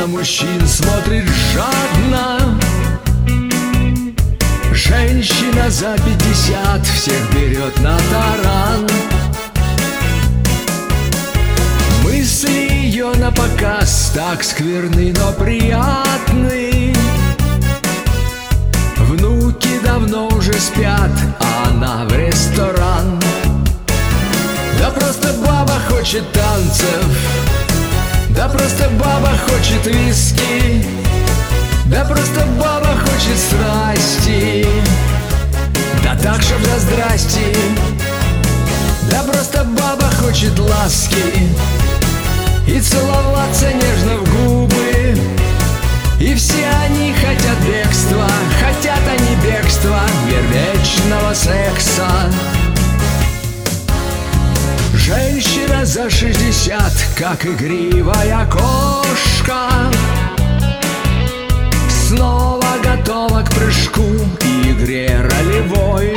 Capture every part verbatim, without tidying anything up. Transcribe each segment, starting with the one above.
на мужчин смотрит жадно. Женщина за пятьдесят всех берет на таран. Мысли ее на показ так скверны, но приятны. Внуки давно уже спят, а она в ресторан. Да просто баба хочет танцев, да просто баба хочет виски, да просто баба хочет страсти, да так, чтоб за здрасти. Да просто баба хочет ласки и целоваться нежно в губы. И все они хотят бегства, хотят они бегства, мир вечного секса. Женщина за шестьдесят, как игривая кошка, снова готова к прыжку и игре ролевой.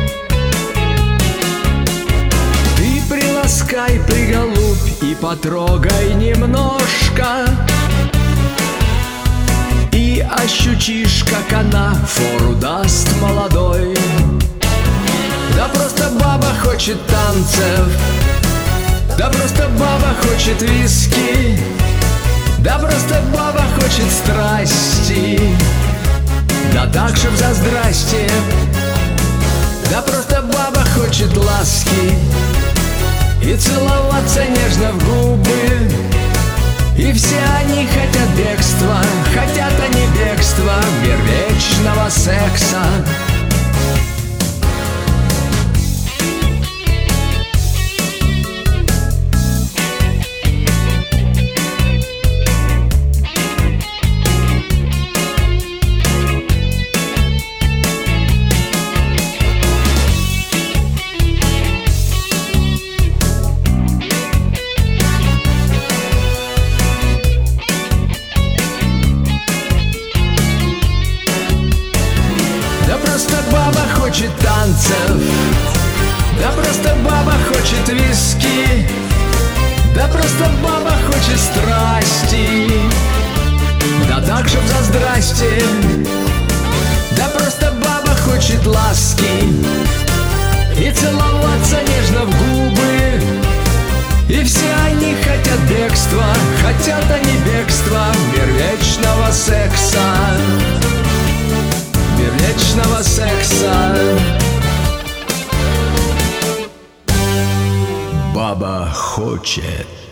Ты приласкай, приголубь и потрогай немножко, и ощутишь, как она фору даст молодой. Да просто баба хочет танцев, да просто баба хочет виски, да просто баба хочет страсти, да так, чтоб за здрасте. Да просто баба хочет ласки и целоваться нежно в губы. И все они хотят бегства, хотят они бегства, мир вечного секса. Да просто баба хочет танцев, да просто баба хочет виски, да просто баба хочет страсти, да так, чтоб за здрасте. Да просто баба хочет ласки и целоваться нежно в губы. И все они хотят бегства, хотят они бегства, мир вечного секса. Мир вечного секса. Баба хочет.